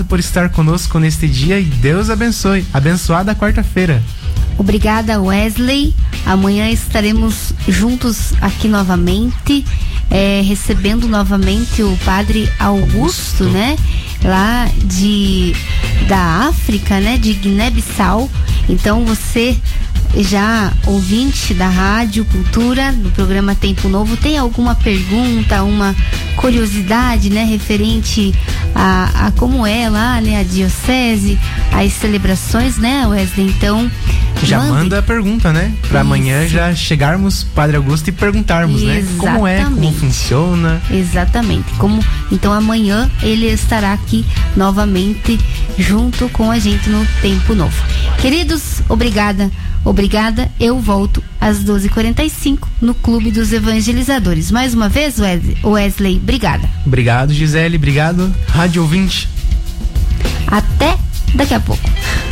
por estar conosco neste dia e Deus abençoe. Abençoada quarta-feira. Obrigada, Wesley. Amanhã estaremos juntos aqui novamente, recebendo novamente o Padre Augusto, né? Lá da África, né? De Guiné-Bissau. Então você, já ouvinte da Rádio Cultura, do programa Tempo Novo, tem alguma pergunta, uma curiosidade, né, referente a como é lá, né, a diocese, as celebrações, né, Wesley? Então já manda a pergunta, né, para amanhã já chegarmos, Padre Augusto, e perguntarmos, né, como é, como funciona. Exatamente. Então amanhã ele estará aqui novamente junto com a gente no Tempo Novo. Queridos, obrigada, eu volto às 12h45 no Clube dos Evangelizadores. Mais uma vez, Wesley, obrigada. Obrigado, Gisele, obrigado, rádio ouvinte. Até daqui a pouco.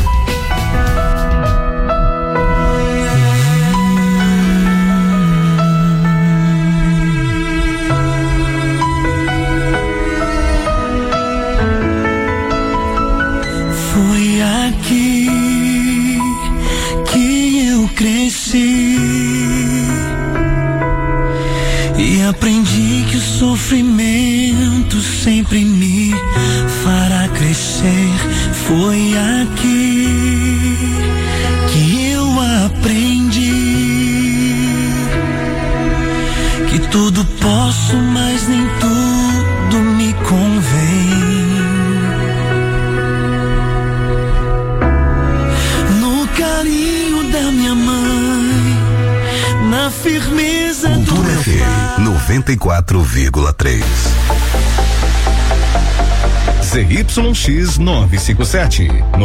Foi aqui que eu cresci e aprendi que o sofrimento sempre me fará crescer. Foi aqui que eu aprendi que tudo posso, mas nem tudo me convém. No carinho da minha mãe, na firmeza do meu pai. 94,3. ZYX 957,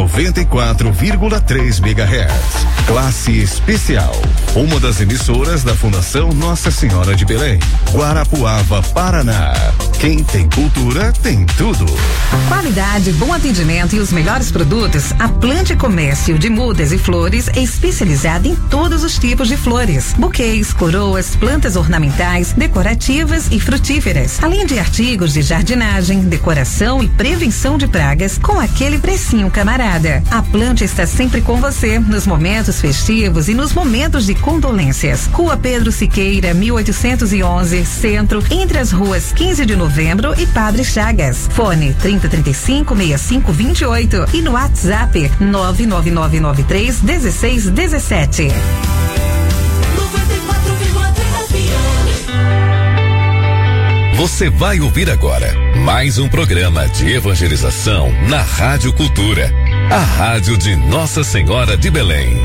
94,3 MHz. Classe especial. Uma das emissoras da Fundação Nossa Senhora de Belém, Guarapuava, Paraná. Quem tem cultura tem tudo. Qualidade, bom atendimento e os melhores produtos. A Plante Comércio de Mudas e Flores é especializada em todos os tipos de flores: buquês, coroas, plantas ornamentais, decorativas e frutíferas, além de artigos de jardinagem, decoração e prevenção de pragas com aquele precinho camarada. A Plante está sempre com você nos momentos festivos e nos momentos de condolências. Rua Pedro Siqueira, 1811, Centro, entre as ruas 15 de Novembro e Padre Chagas. Fone 3035-6528 e no WhatsApp 99993-1617. Você vai ouvir agora mais um programa de evangelização na Rádio Cultura, a rádio de Nossa Senhora de Belém.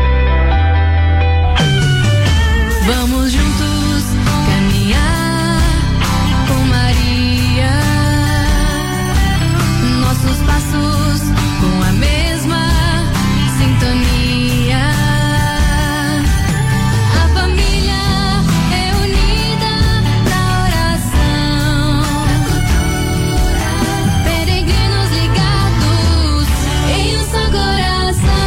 Vamos juntos caminhar com Maria, nossos passos com a mesma sintonia. A família é unida na oração, peregrinos ligados em um só coração.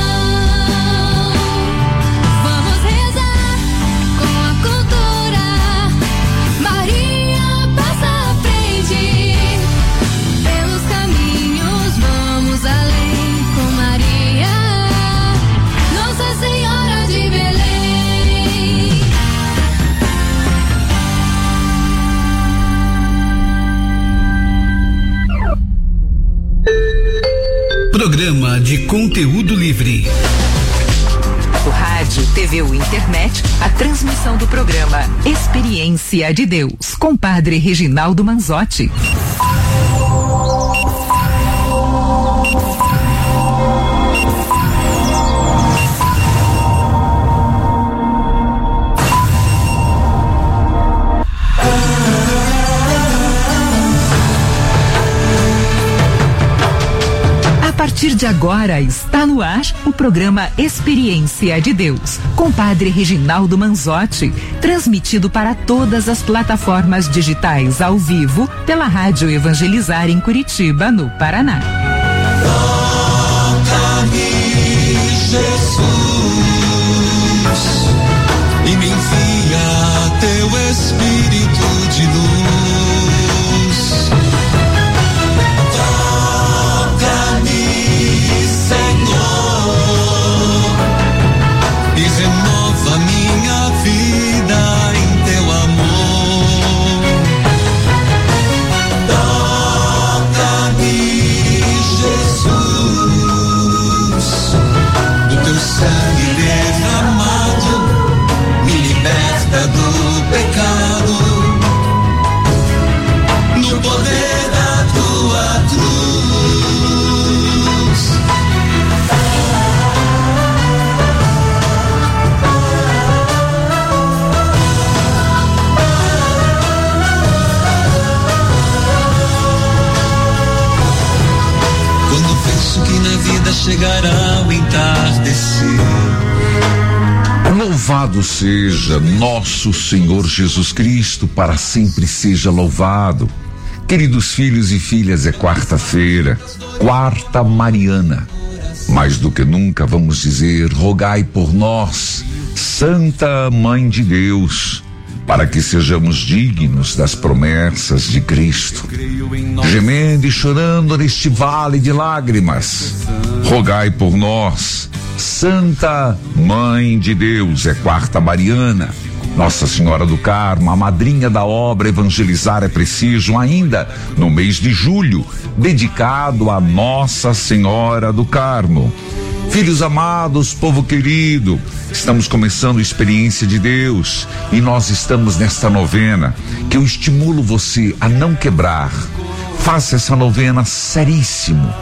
Vamos rezar com a cultura. Maria passa à frente, pelos caminhos vamos além com Maria, Nossa Senhora de Belém. Programa de conteúdo livre. O rádio, TV ou internet, a transmissão do programa Experiência de Deus, com Padre Reginaldo Manzotti. A partir de agora está no ar o programa Experiência de Deus, com Padre Reginaldo Manzotti, transmitido para todas as plataformas digitais ao vivo pela Rádio Evangelizar em Curitiba, no Paraná. Toca-me, Jesus, e me envia teu Espírito de luz. Toca na vida chegará ao entardecer. Louvado seja nosso Senhor Jesus Cristo, para sempre seja louvado. Queridos filhos e filhas, é quarta-feira, quarta mariana. Mais do que nunca vamos dizer: rogai por nós, Santa Mãe de Deus, para que sejamos dignos das promessas de Cristo. Gemendo e chorando neste vale de lágrimas, rogai por nós, Santa Mãe de Deus. É quarta mariana. Nossa Senhora do Carmo, a madrinha da obra Evangelizar é Preciso, ainda no mês de julho, dedicado a Nossa Senhora do Carmo. Filhos amados, povo querido, estamos começando a experiência de Deus e nós estamos nesta novena que eu estimulo você a não quebrar. Faça essa novena seríssimo.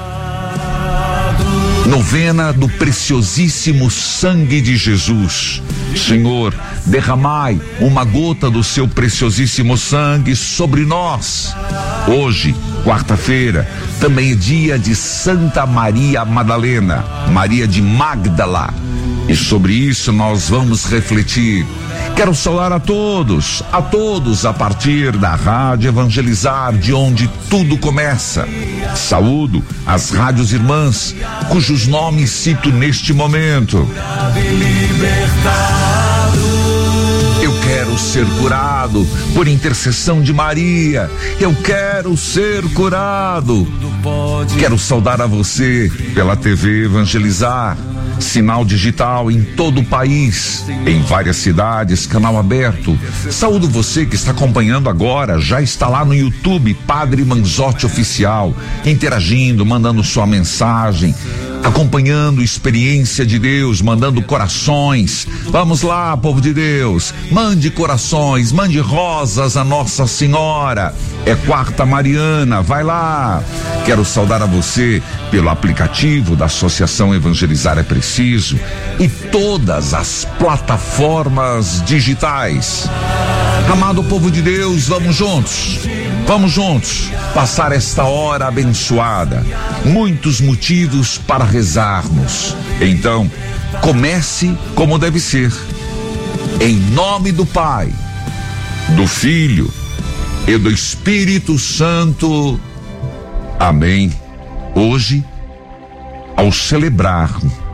Novena do preciosíssimo sangue de Jesus. Senhor, derramai uma gota do seu preciosíssimo sangue sobre nós. Hoje, quarta-feira, também é dia de Santa Maria Madalena, Maria de Magdala. E sobre isso nós vamos refletir. Quero saudar a todos a partir da Rádio Evangelizar, de onde tudo começa. Saúdo as rádios irmãs, cujos nomes cito neste momento. Eu quero ser curado por intercessão de Maria. Eu quero ser curado. Quero saudar a você pela TV Evangelizar, sinal digital em todo o país, em várias cidades, canal aberto. Saúdo você que está acompanhando agora, já está lá no YouTube, Padre Manzotti Oficial, interagindo, mandando sua mensagem, acompanhando experiência de Deus, mandando corações. Vamos lá, povo de Deus, mande corações, mande rosas a Nossa Senhora. É quarta mariana, vai lá. Quero saudar a você pelo aplicativo da Associação Evangelizar é Preciso e todas as plataformas digitais. Amado povo de Deus, vamos juntos passar esta hora abençoada. Muitos motivos para rezarmos. Então, comece como deve ser. Em nome do Pai, do Filho e do Espírito Santo. Amém. Hoje, ao celebrar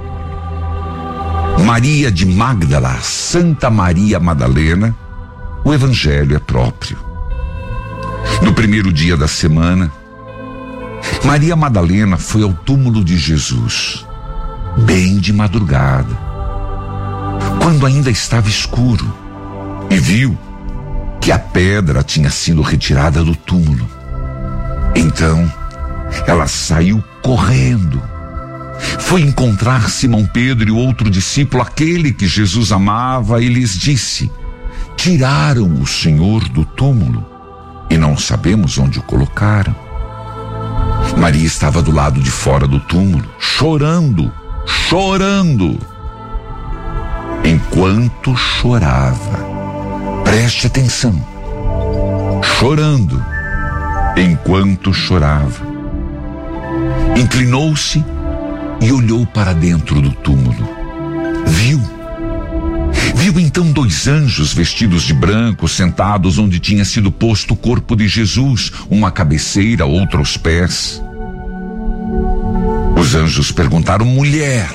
Maria de Magdala, Santa Maria Madalena, o evangelho é próprio. No primeiro dia da semana, Maria Madalena foi ao túmulo de Jesus, bem de madrugada, quando ainda estava escuro, e viu que a pedra tinha sido retirada do túmulo. Então, ela saiu correndo, foi encontrar Simão Pedro e outro discípulo, aquele que Jesus amava, e lhes disse: tiraram o Senhor do túmulo e não sabemos onde o colocaram. Maria estava do lado de fora do túmulo, chorando. Enquanto chorava, preste atenção, chorando, enquanto chorava, inclinou-se e olhou para dentro do túmulo. Viu então 2 anjos vestidos de branco, sentados onde tinha sido posto o corpo de Jesus, uma à cabeceira, outra aos pés. Os anjos perguntaram: mulher,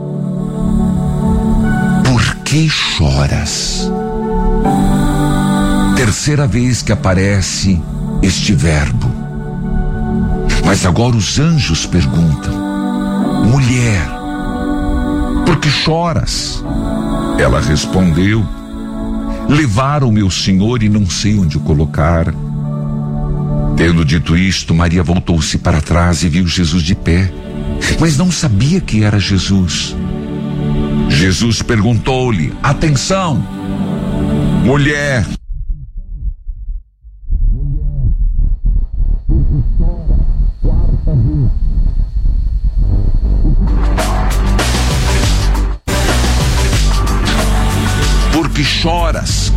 por que choras? Terceira vez que aparece este verbo. Mas agora os anjos perguntam: mulher, por que choras? Ela respondeu: levaram meu Senhor e não sei onde o colocaram. Tendo dito isto, Maria voltou-se para trás e viu Jesus de pé, mas não sabia que era Jesus. Jesus perguntou-lhe: atenção, mulher, por que choras?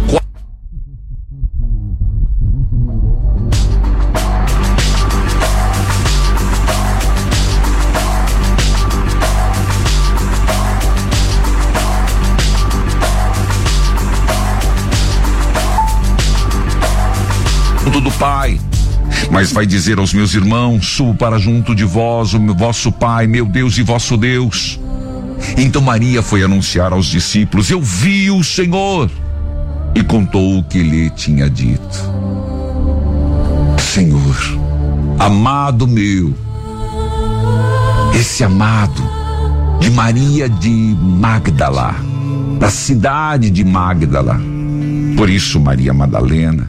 Pai. Mas vai dizer aos meus irmãos: subo para junto de vós, o vosso Pai, meu Deus e vosso Deus. Então Maria foi anunciar aos discípulos: eu vi o Senhor, e contou o que lhe tinha dito. Senhor, amado meu, esse amado de Maria de Magdala, da cidade de Magdala. Por isso Maria Madalena,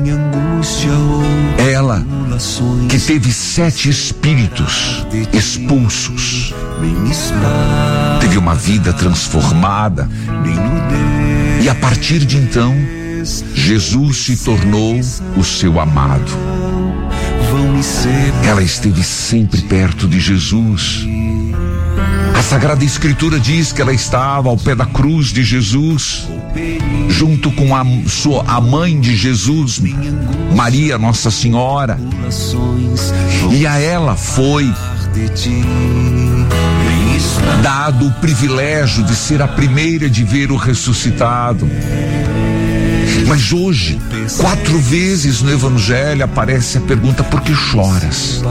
ela que teve 7 espíritos expulsos, teve uma vida transformada, e a partir de então Jesus se tornou o seu amado. Ela esteve sempre perto de Jesus. A Sagrada Escritura diz que ela estava ao pé da cruz de Jesus, junto com a mãe de Jesus, Maria Nossa Senhora. E a ela foi dado o privilégio de ser a primeira de ver o ressuscitado. Mas hoje, 4 vezes no Evangelho aparece a pergunta: por que choras?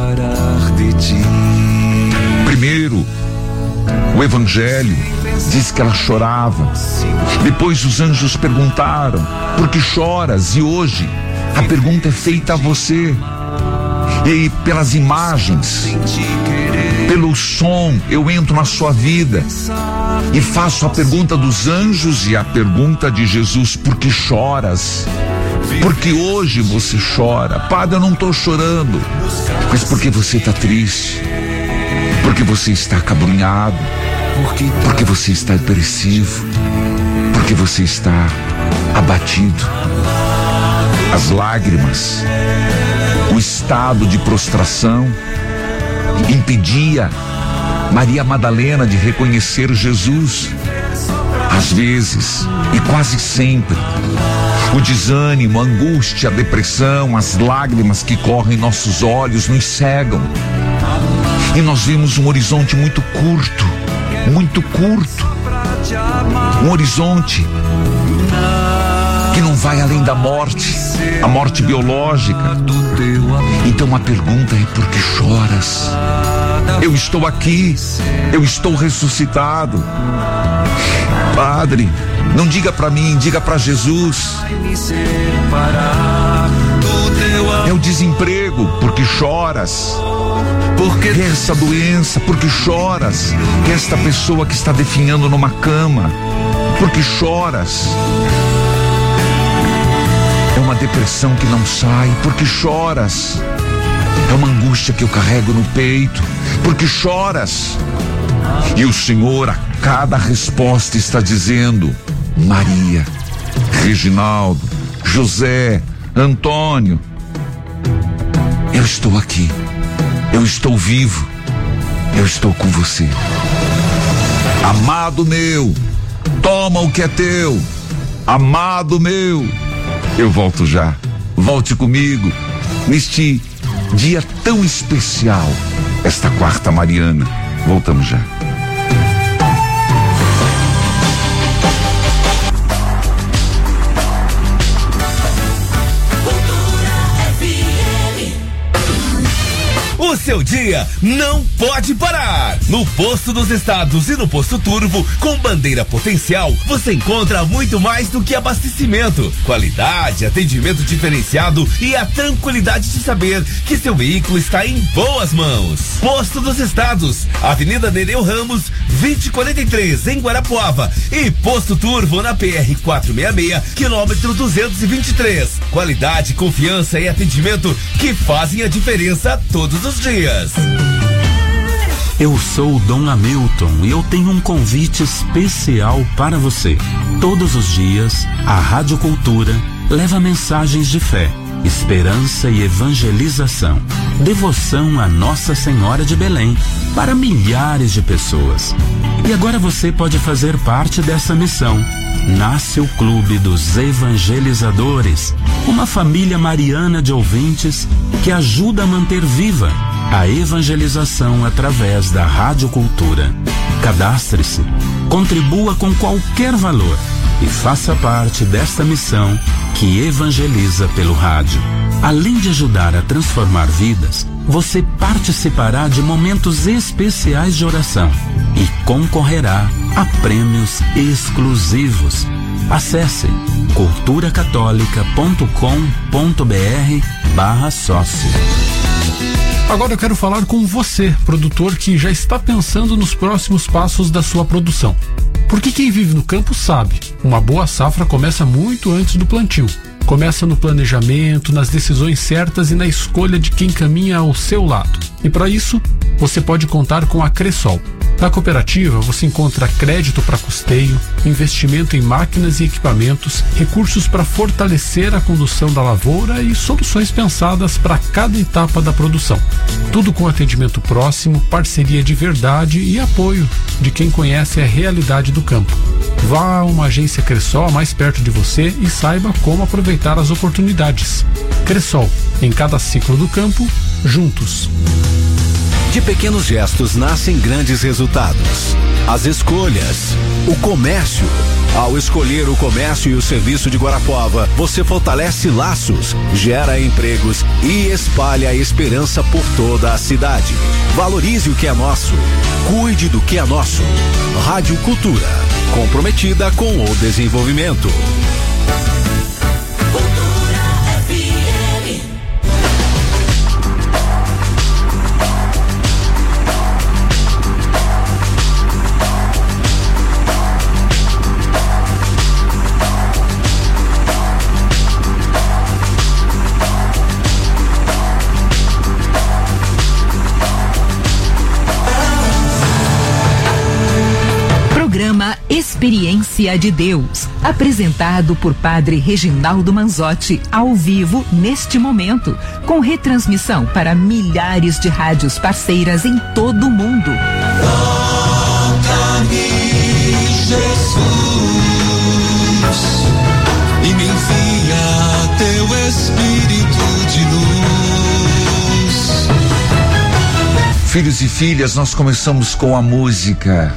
Primeiro, o Evangelho diz que ela chorava. Depois os anjos perguntaram: por que choras? E hoje a pergunta é feita a você. E pelas imagens, pelo som, eu entro na sua vida e faço a pergunta dos anjos e a pergunta de Jesus: por que choras? Porque hoje você chora. Padre, eu não estou chorando. Mas porque você está triste, porque você está acabrunhado, porque você está depressivo, porque você está abatido. As lágrimas, o estado de prostração impedia Maria Madalena de reconhecer Jesus. Às vezes, e quase sempre, o desânimo, a angústia, a depressão, as lágrimas que correm em nossos olhos nos cegam. E nós vemos um horizonte muito curto. Um horizonte que não vai além da morte, a morte biológica. Então a pergunta é: por que choras? Eu estou aqui, eu estou ressuscitado. Padre, não diga para mim, diga para Jesus. É o desemprego, porque choras. Porque essa doença, porque choras. Esta pessoa que está definhando numa cama, porque choras. É uma depressão que não sai, porque choras. É uma angústia que eu carrego no peito, porque choras. E o Senhor, a cada resposta, está dizendo: Maria, Reginaldo, José, Antônio, eu estou aqui, eu estou vivo, eu estou com você. Amado meu, toma o que é teu. Amado meu, eu volto já. Volte comigo neste dia tão especial, esta quarta mariana. Voltamos já. O seu dia não pode parar. No Posto dos Estados e no Posto Turvo, com bandeira potencial, você encontra muito mais do que abastecimento, qualidade, atendimento diferenciado e a tranquilidade de saber que seu veículo está em boas mãos. Posto dos Estados, Avenida Nereu Ramos, 2043, em Guarapuava, e Posto Turvo na PR 466, quilômetro 223. Qualidade, confiança e atendimento que fazem a diferença todos os dias. Eu sou o Dom Hamilton e eu tenho um convite especial para você. Todos os dias, a Rádio Cultura leva mensagens de fé, esperança e evangelização, devoção a Nossa Senhora de Belém para milhares de pessoas. E agora você pode fazer parte dessa missão. Nasce o Clube dos Evangelizadores, uma família mariana de ouvintes que ajuda a manter viva a evangelização através da Rádio Cultura. Cadastre-se, contribua com qualquer valor e faça parte desta missão que evangeliza pelo rádio. Além de ajudar a transformar vidas, você participará de momentos especiais de oração e concorrerá a prêmios exclusivos. Acesse culturacatólica.com.br/sócio. Agora eu quero falar com você, produtor que já está pensando nos próximos passos da sua produção. Porque quem vive no campo sabe, uma boa safra começa muito antes do plantio. Começa no planejamento, nas decisões certas e na escolha de quem caminha ao seu lado. E para isso, você pode contar com a Cressol. Na cooperativa, você encontra crédito para custeio, investimento em máquinas e equipamentos, recursos para fortalecer a condução da lavoura e soluções pensadas para cada etapa da produção. Tudo com atendimento próximo, parceria de verdade e apoio de quem conhece a realidade do campo. Vá a uma agência Cressol mais perto de você e saiba como aproveitar as oportunidades. Cressol, em cada ciclo do campo, juntos. De pequenos gestos nascem grandes resultados. As escolhas, o comércio. Ao escolher o comércio e o serviço de Guarapuava, você fortalece laços, gera empregos e espalha a esperança por toda a cidade. Valorize o que é nosso. Cuide do que é nosso. Rádio Cultura, comprometida com o desenvolvimento. Experiência de Deus, apresentado por Padre Reginaldo Manzotti, ao vivo neste momento, com retransmissão para milhares de rádios parceiras em todo o mundo. Toca-me, Jesus, e me envia teu Espírito de luz. Filhos e filhas, nós começamos com a música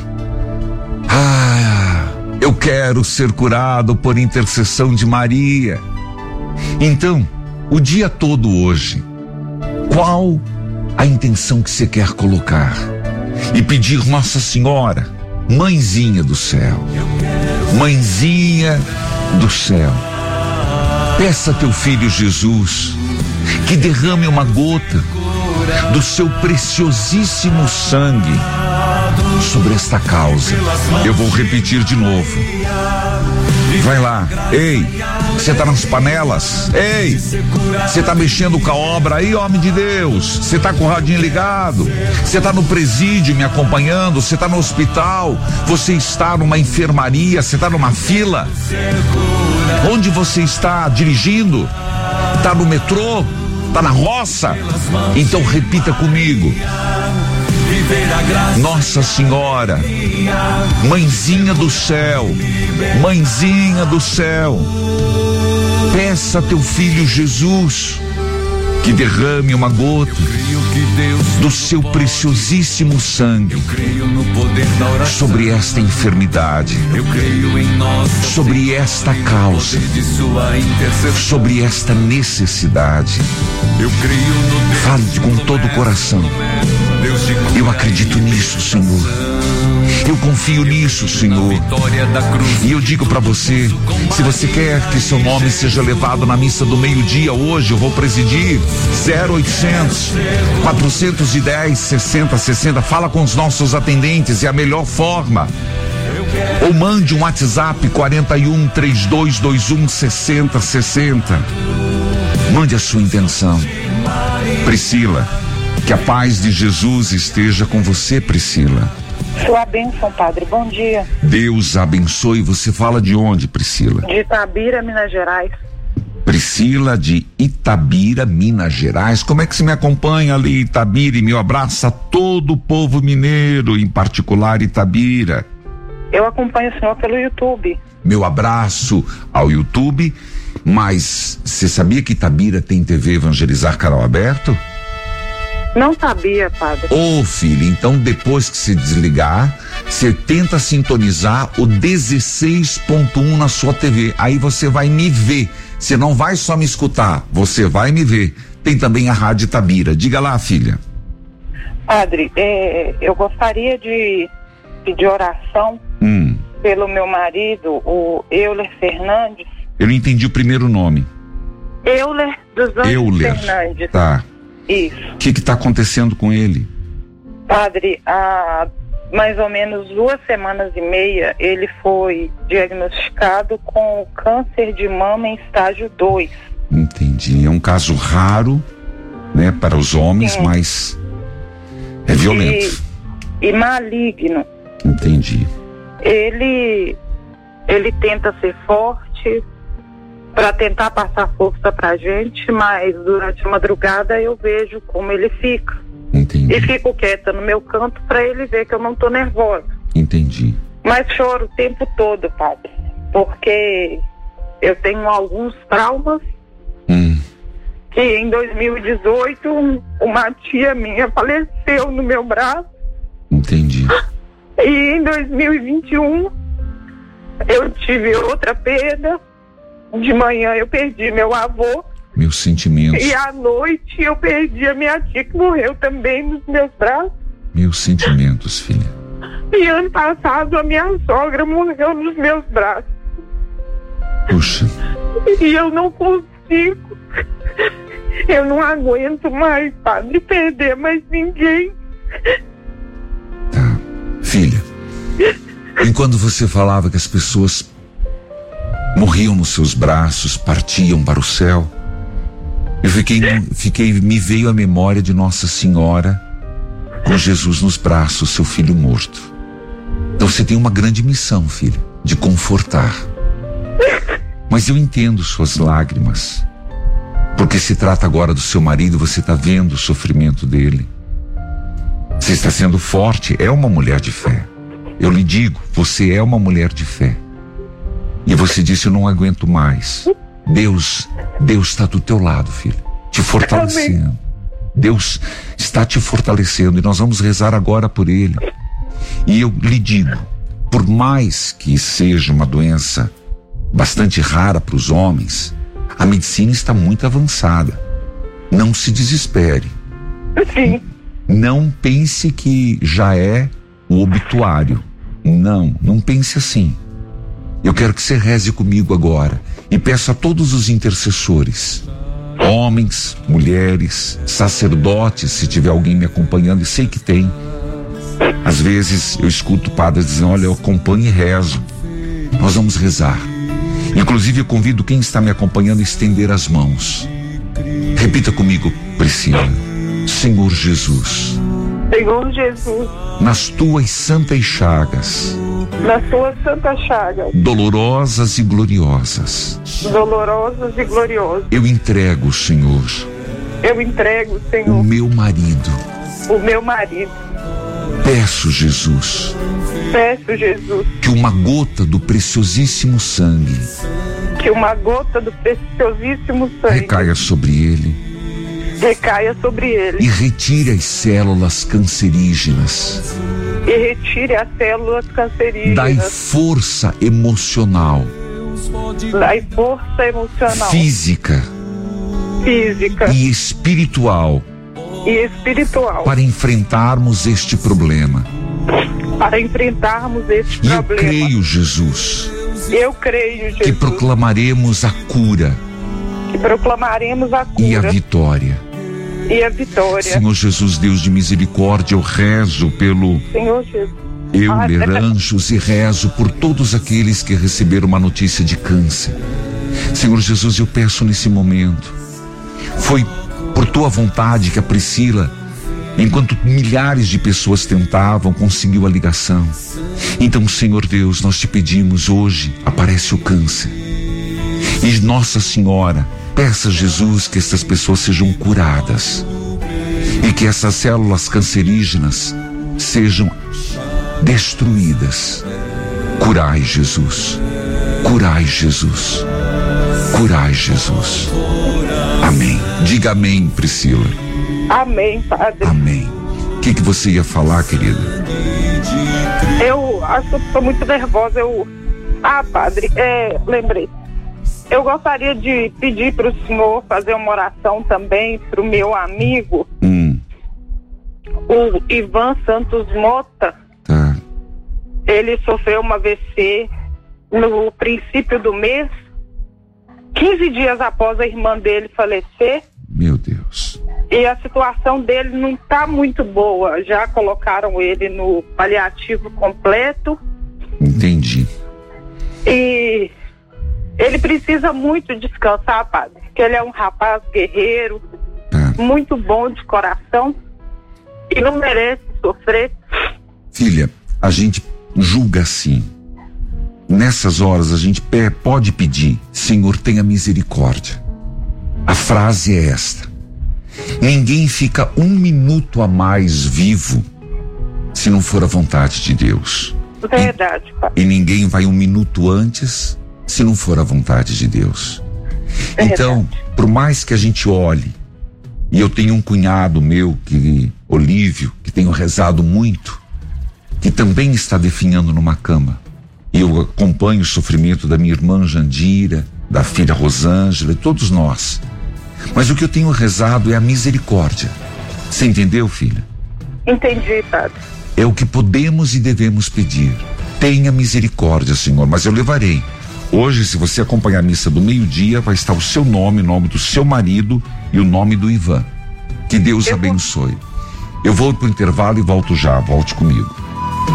Eu quero ser curado por intercessão de Maria. Então, o dia todo hoje, qual a intenção que você quer colocar? E pedir Nossa Senhora, Mãezinha do céu, Mãezinha do céu, peça a teu filho Jesus que derrame uma gota do seu preciosíssimo sangue sobre esta causa. Eu vou repetir de novo. Vai lá. Ei, você tá nas panelas? Ei, você tá mexendo com a obra aí, homem de Deus? Você tá com o radinho ligado? Você tá no presídio me acompanhando? Você tá no hospital? Você está numa enfermaria? Você tá numa fila? Onde você está dirigindo? Tá no metrô? Tá na roça? Então repita comigo. Nossa Senhora, Mãezinha do céu, Mãezinha do céu, peça a teu filho Jesus que derrame uma gota do seu preciosíssimo sangue sobre esta enfermidade, sobre esta causa, sobre esta necessidade. Fale com todo o coração. Eu acredito nisso, Senhor. Eu confio nisso, Senhor. E eu digo para você, se você quer que seu nome seja levado na missa do meio-dia hoje, eu vou presidir. 0800 410 6060. Fala com os nossos atendentes, é a melhor forma. Ou mande um WhatsApp 41 3221 6060. Mande a sua intenção. Priscila, que a paz de Jesus esteja com você, Priscila. Sua bênção, padre. Bom dia. Deus abençoe. Você fala de onde, Priscila? De Itabira, Minas Gerais. Priscila de Itabira, Minas Gerais. Como é que você me acompanha ali, Itabira? E meu abraço a todo o povo mineiro, em particular Itabira. Eu acompanho o senhor pelo YouTube. Meu abraço ao YouTube. Mas você sabia que Itabira tem TV Evangelizar Canal Aberto? Não sabia, padre. Ô, filho, então depois que se desligar, você tenta sintonizar o 16.1 na sua TV. Aí você vai me ver. Você não vai só me escutar, você vai me ver. Tem também a Rádio Itabira. Diga lá, filha. Padre, eu gostaria de pedir oração pelo meu marido, o Euler Fernandes. Eu não entendi o primeiro nome. Euler dos Anjos Fernandes. Tá. Isso. O que está acontecendo com ele? Padre, há mais ou menos 2 semanas e meia, ele foi diagnosticado com câncer de mama em estágio 2. Entendi. É um caso raro, né, para os homens, mas é violento. E maligno. Entendi. Ele tenta ser forte para tentar passar força pra gente, mas durante a madrugada eu vejo como ele fica. Entendi. E fico quieta no meu canto para ele ver que eu não tô nervosa. Entendi. Mas choro o tempo todo, padre, porque eu tenho alguns traumas. Que em 2018 uma tia minha faleceu no meu braço. Entendi. E em 2021 eu tive outra perda. De manhã eu perdi meu avô. Meus sentimentos. E à noite eu perdi a minha tia, que morreu também nos meus braços. Meus sentimentos, filha. E ano passado a minha sogra morreu nos meus braços. Puxa. E eu não consigo. Eu não aguento mais, padre, perder mais ninguém. Tá. Filha, enquanto você falava que as pessoas morriam nos seus braços, partiam para o céu, me veio a memória de Nossa Senhora com Jesus nos braços, seu filho morto. Então você tem uma grande missão, filha, de confortar. Mas eu entendo suas lágrimas, porque se trata agora do seu marido, você está vendo o sofrimento dele. Você está sendo forte, é uma mulher de fé. Eu lhe digo, você é uma mulher de fé. E você disse, eu não aguento mais. Deus está do teu lado, filho, te fortalecendo. Amém. Deus está te fortalecendo e nós vamos rezar agora por ele. E eu lhe digo, por mais que seja uma doença bastante rara para os homens, a medicina está muito avançada. Não se desespere. Sim. Não pense que já é o obituário. Não pense assim. Eu quero que você reze comigo agora e peço a todos os intercessores, homens, mulheres, sacerdotes, se tiver alguém me acompanhando, e sei que tem. Às vezes eu escuto padres dizendo, olha, eu acompanho e rezo. Nós vamos rezar. Inclusive eu convido quem está me acompanhando a estender as mãos. Repita comigo, Priscila. Senhor Jesus. Senhor Jesus. Nas tuas santas chagas. Nas tuas santas chagas. Dolorosas e gloriosas. Dolorosas e gloriosas. Eu entrego, Senhor. Eu entrego, Senhor. O meu marido. O meu marido. Peço, Jesus. Peço, Jesus. Que uma gota do preciosíssimo sangue. Que uma gota do preciosíssimo sangue. Recaia sobre ele. Recaia sobre ele. E retire as células cancerígenas. E retire as células cancerígenas. Dai força emocional. Dai força emocional. Física. E espiritual. Para enfrentarmos este problema. Para enfrentarmos este problema. Eu creio, Jesus. Eu creio, Jesus. Que proclamaremos a cura. Que proclamaremos a cura. E a vitória. E a vitória. Senhor Jesus, Deus de misericórdia, eu rezo pelo Senhor Jesus. Euler, anjos, e rezo por todos aqueles que receberam uma notícia de câncer. Senhor Jesus, eu peço nesse momento, foi por tua vontade que a Priscila, enquanto milhares de pessoas tentavam, conseguiu a ligação. Então, Senhor Deus, nós te pedimos hoje, aparece o câncer. E Nossa Senhora, peça a Jesus que essas pessoas sejam curadas e que essas células cancerígenas sejam destruídas. Curai, Jesus. Curai, Jesus. Curai, Jesus. Amém. Diga amém, Priscila. Amém, Padre. Amém. que você ia falar, querida? Eu acho que eu tô muito nervosa. Padre, lembrei. Eu gostaria de pedir para o senhor fazer uma oração também para o meu amigo, o Ivan Santos Mota. Tá. Ele sofreu uma AVC no princípio do mês, 15 dias após a irmã dele falecer. Meu Deus. E a situação dele não está muito boa. Já colocaram ele no paliativo completo. Entendi. E ele precisa muito descansar, padre, porque ele é um rapaz guerreiro, muito bom de coração e não merece sofrer. Filha, a gente julga assim. Nessas horas a gente pode pedir: Senhor, tenha misericórdia. A frase é esta: ninguém fica um minuto a mais vivo se não for a vontade de Deus. Verdade, pai. E ninguém vai um minuto antes se não for a vontade de Deus. Então, por mais que a gente olhe, e eu tenho um cunhado meu, Olívio, que tenho rezado muito, que também está definhando numa cama. E eu acompanho o sofrimento da minha irmã Jandira, da filha Rosângela, e todos nós. Mas o que eu tenho rezado é a misericórdia. Você entendeu, filha? Entendi, padre. É o que podemos e devemos pedir. Tenha misericórdia, Senhor, mas eu levarei. Hoje, se você acompanhar a missa do meio-dia, vai estar o seu nome, o nome do seu marido e o nome do Ivan. Que Deus abençoe. Eu vou pro intervalo e volto já. Volte comigo.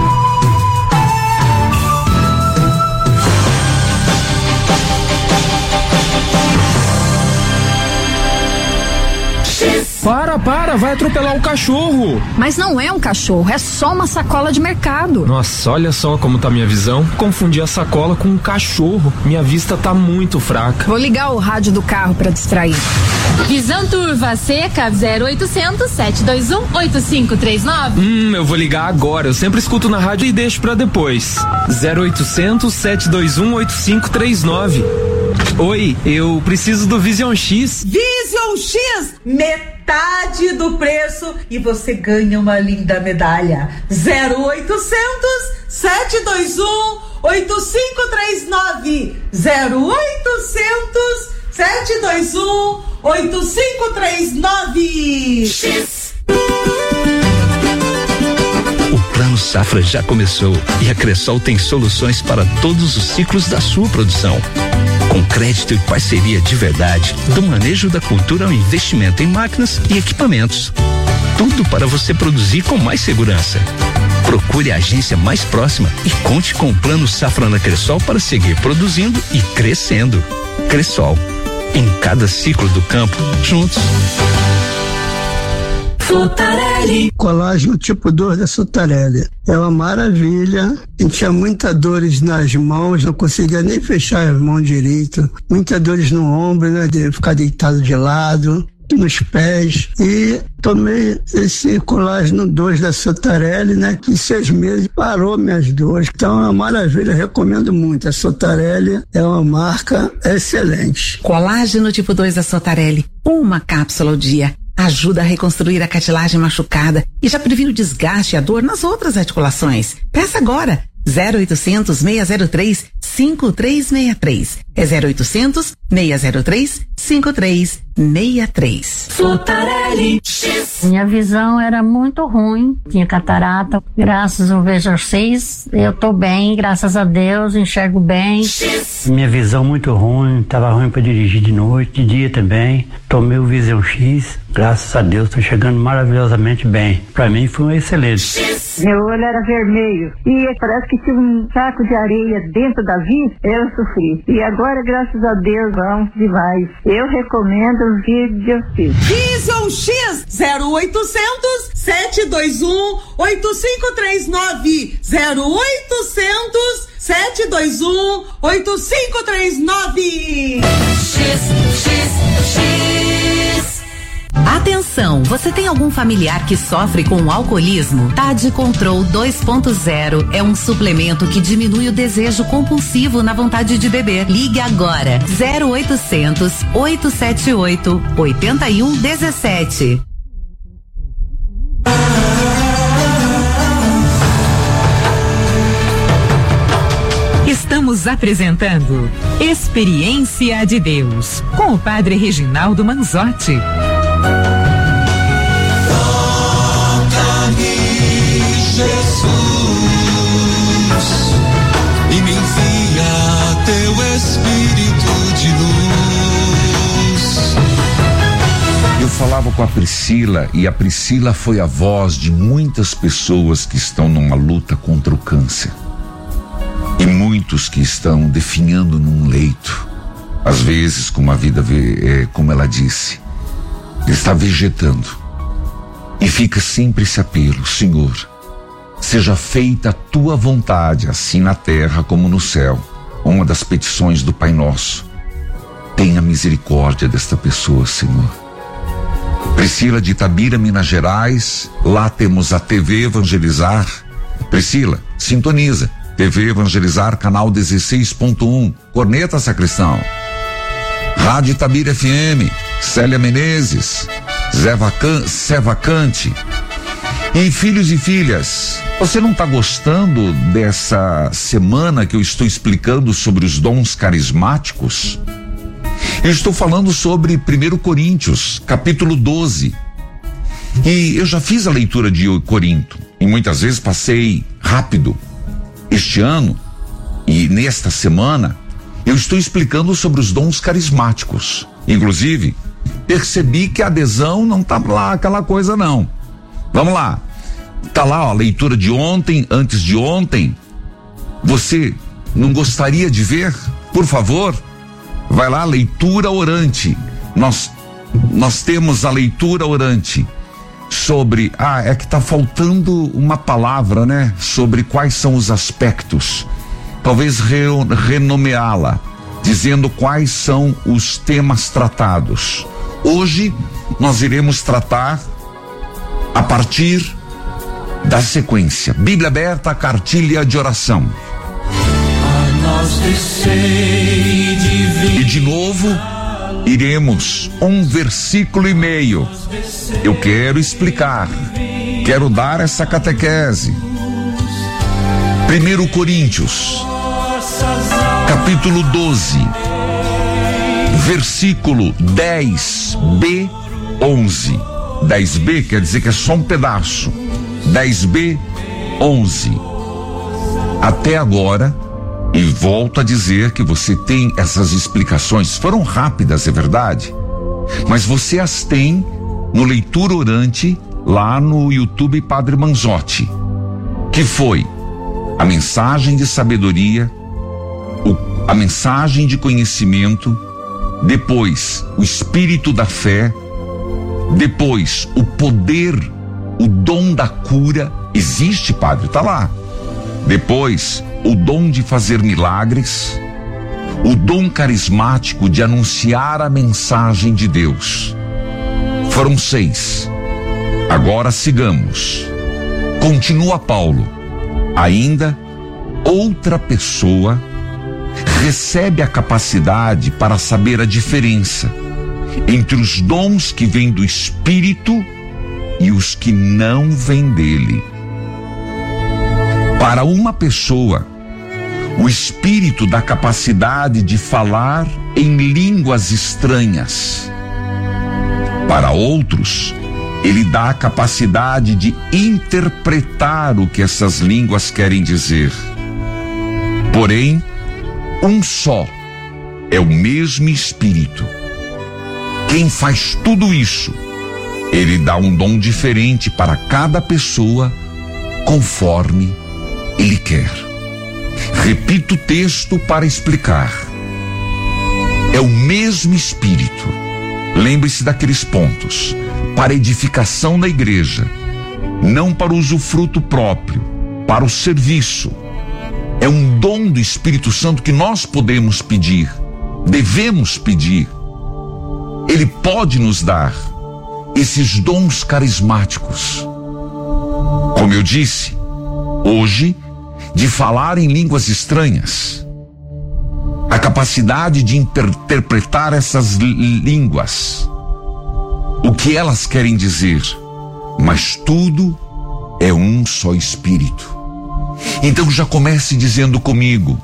Para, vai atropelar o cachorro. Mas não é um cachorro, é só uma sacola de mercado. Nossa, olha só como tá minha visão. Confundi a sacola com um cachorro. Minha vista tá muito fraca. Vou ligar o rádio do carro pra distrair. Visão Turva Seca 0800 721 8539. Eu vou ligar agora. Eu sempre escuto na rádio e deixo pra depois. 0800 721 8539. Oi, eu preciso do Vision X. Vision X, metade do preço e você ganha uma linda medalha. 0800 721 8539. 0800 721 8539. X. O Plano Safra já começou e a Cressol tem soluções para todos os ciclos da sua produção. Com crédito e parceria de verdade, do manejo da cultura ao investimento em máquinas e equipamentos. Tudo para você produzir com mais segurança. Procure a agência mais próxima e conte com o Plano Safra na Cressol para seguir produzindo e crescendo. Cressol, em cada ciclo do campo, juntos. Sotarelli. Colágeno tipo 2 da Sotarelli. É uma maravilha. Eu tinha muitas dores nas mãos, não conseguia nem fechar as mãos direito. Muitas dores no ombro, né? De ficar deitado de lado, nos pés. E tomei esse colágeno 2 da Sotarelli, né? Que em 6 meses parou minhas dores. Então é uma maravilha, eu recomendo muito. A Sotarelli é uma marca excelente. Colágeno tipo 2 da Sotarelli. Uma cápsula ao dia. Ajuda a reconstruir a cartilagem machucada e já previne o desgaste e a dor nas outras articulações. Peça agora. 0800 603 5363. É 0800 603 5363. Sotarelli. Minha visão era muito ruim, tinha catarata. Graças ao Vision X, eu tô bem, graças a Deus, enxergo bem. Minha visão muito ruim, tava ruim para dirigir de noite, de dia também. Tomei o Vision X, graças a Deus, tô chegando maravilhosamente bem. Para mim foi um excelente. Meu olho era vermelho e parece que tinha um saco de areia dentro da vista, eu sofri. E agora, graças a Deus, vamos demais. Eu recomendo o Vision X. Vision X, 0800 721 8539. 0800 721 8539. X. Atenção, você tem algum familiar que sofre com alcoolismo? Tade Control 2.0 é um suplemento que diminui o desejo compulsivo na vontade de beber. Ligue agora, 0800 878 8117. Estamos apresentando Experiência de Deus com o Padre Reginaldo Manzotti. Toca-me, Jesus, e me envia teu Espírito de luz. Eu falava com a Priscila e a Priscila foi a voz de muitas pessoas que estão numa luta contra o câncer. E muitos que estão definhando num leito, às vezes com uma vida, como ela disse, está vegetando. E fica sempre esse apelo: Senhor, seja feita a tua vontade, assim na terra como no céu. Uma das petições do Pai Nosso. Tenha misericórdia desta pessoa, Senhor. Priscila de Itabira, Minas Gerais, lá temos a TV Evangelizar. Priscila, sintoniza. TV Evangelizar, canal 16.1, Corneta Sacristão. Rádio Itabira FM, Célia Menezes, Zé Vacante. E filhos e filhas, você não está gostando dessa semana que eu estou explicando sobre os dons carismáticos? Eu estou falando sobre 1 Coríntios, capítulo 12. E eu já fiz a leitura de Corinto, e muitas vezes passei rápido. Este ano e nesta semana eu estou explicando sobre os dons carismáticos. Inclusive, percebi que a adesão não tá lá aquela coisa não. Vamos lá. Tá lá, ó, a leitura de ontem, antes de ontem. Você não gostaria de ver? Por favor, vai lá, leitura orante. Nós temos a leitura orante sobre, é que tá faltando uma palavra, né? Sobre quais são os aspectos. Talvez renomeá-la, dizendo quais são os temas tratados. Hoje nós iremos tratar a partir da sequência. Bíblia aberta, cartilha de oração. E de novo iremos um versículo e meio. Eu quero explicar, quero dar essa catequese. 1 Coríntios, capítulo 12, versículo 10b, 11. 10b quer dizer que é só um pedaço. 10b, 11. Até agora, e volto a dizer que você tem essas explicações, foram rápidas, é verdade, mas você as tem no Leitura Orante, lá no YouTube Padre Manzotti, que foi a mensagem de sabedoria, a mensagem de conhecimento, depois o espírito da fé, depois o poder, o dom da cura, existe, padre, tá lá. Depois o dom de fazer milagres, o dom carismático de anunciar a mensagem de Deus. Foram 6. Agora sigamos. Continua Paulo. Ainda outra pessoa recebe a capacidade para saber a diferença entre os dons que vêm do Espírito e os que não vêm dele. Para uma pessoa, o Espírito dá capacidade de falar em línguas estranhas. Para outros, ele dá a capacidade de interpretar o que essas línguas querem dizer. Porém, um só é o mesmo Espírito. Quem faz tudo isso, ele dá um dom diferente para cada pessoa, conforme ele quer. Repito o texto para explicar. É o mesmo Espírito. Lembre-se daqueles pontos. Para edificação da igreja, não para o usufruto próprio, para o serviço. É um dom do Espírito Santo que nós podemos pedir, devemos pedir. Ele pode nos dar esses dons carismáticos. Como eu disse, hoje, de falar em línguas estranhas, a capacidade de interpretar essas línguas, o que elas querem dizer, mas tudo é um só Espírito. Então já comece dizendo comigo: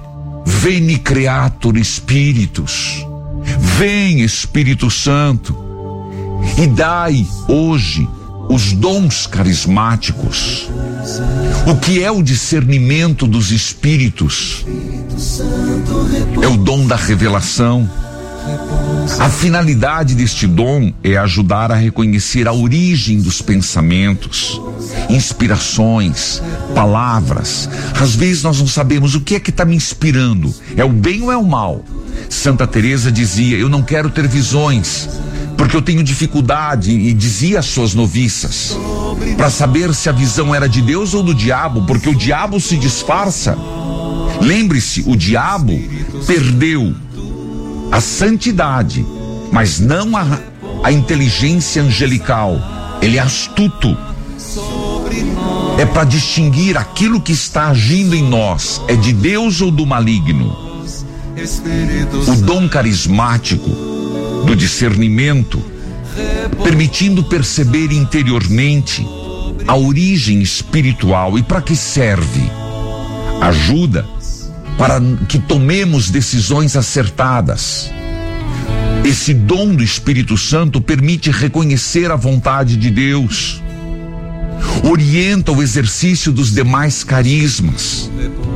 Veni Creator Spiritus. Vem, Espírito Santo, e dai hoje os dons carismáticos. O que é o discernimento dos espíritos? É o dom da revelação. A finalidade deste dom é ajudar a reconhecer a origem dos pensamentos, inspirações, palavras. Às vezes nós não sabemos o que é que está me inspirando. É o bem ou é o mal? Santa Teresa dizia: eu não quero ter visões, porque eu tenho dificuldade, e dizia às suas noviças, para saber se a visão era de Deus ou do diabo, porque o diabo se disfarça. Lembre-se, o diabo perdeu a santidade, mas não a inteligência angelical. Ele é astuto. É para distinguir aquilo que está agindo em nós, é de Deus ou do maligno. O dom carismático do discernimento, permitindo perceber interiormente a origem espiritual. E para que serve? Ajuda para que tomemos decisões acertadas. Esse dom do Espírito Santo permite reconhecer a vontade de Deus, orienta o exercício dos demais carismas,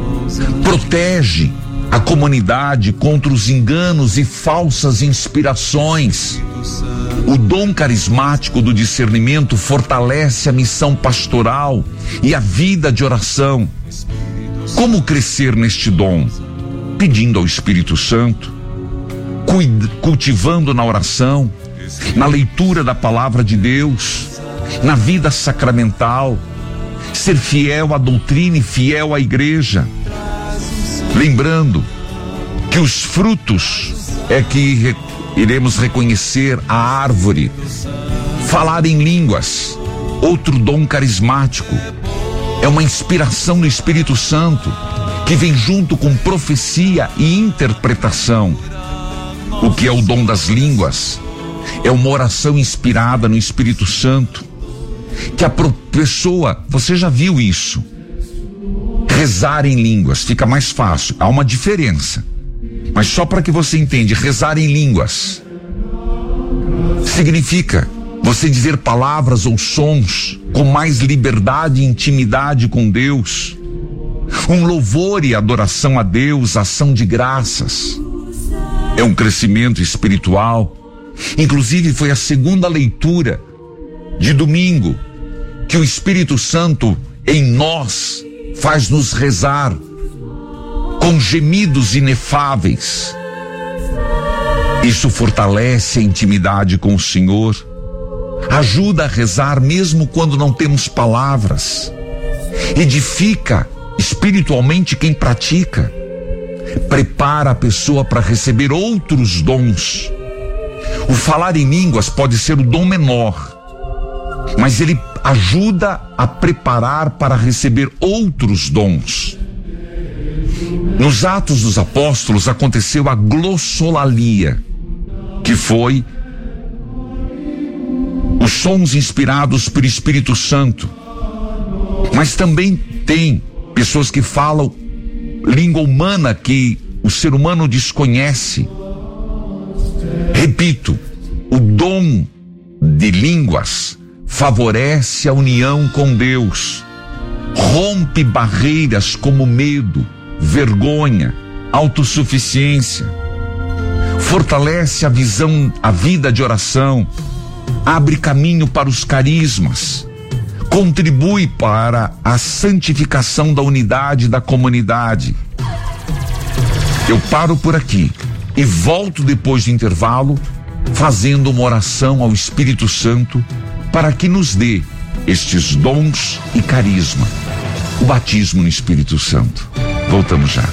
protege a comunidade contra os enganos e falsas inspirações. O dom carismático do discernimento fortalece a missão pastoral e a vida de oração. Como crescer neste dom? Pedindo ao Espírito Santo, cultivando na oração, na leitura da palavra de Deus, na vida sacramental, ser fiel à doutrina e fiel à igreja. Lembrando que os frutos é que iremos reconhecer a árvore. Falar em línguas, outro dom carismático, é uma inspiração do Espírito Santo que vem junto com profecia e interpretação. O que é o dom das línguas? É uma oração inspirada no Espírito Santo, que a pessoa, você já viu isso? Rezar em línguas fica mais fácil, há uma diferença, mas só para que você entenda, rezar em línguas significa você dizer palavras ou sons com mais liberdade e intimidade com Deus, um louvor e adoração a Deus, ação de graças. É um crescimento espiritual. Inclusive foi a segunda leitura de domingo, que o Espírito Santo em nós faz-nos rezar com gemidos inefáveis. Isso fortalece a intimidade com o Senhor, ajuda a rezar mesmo quando não temos palavras, edifica espiritualmente quem pratica, prepara a pessoa para receber outros dons. O falar em línguas pode ser o dom menor, mas ele ajuda a preparar para receber outros dons. Nos Atos dos Apóstolos aconteceu a glossolalia, que foi os sons inspirados pelo Espírito Santo. Mas também tem pessoas que falam língua humana que o ser humano desconhece. Repito, o dom de línguas favorece a união com Deus, rompe barreiras como medo, vergonha, autossuficiência, fortalece a visão, a vida de oração, abre caminho para os carismas, contribui para a santificação da unidade da comunidade. Eu paro por aqui e volto depois do intervalo fazendo uma oração ao Espírito Santo para que nos dê estes dons e carisma, o batismo no Espírito Santo. Voltamos já.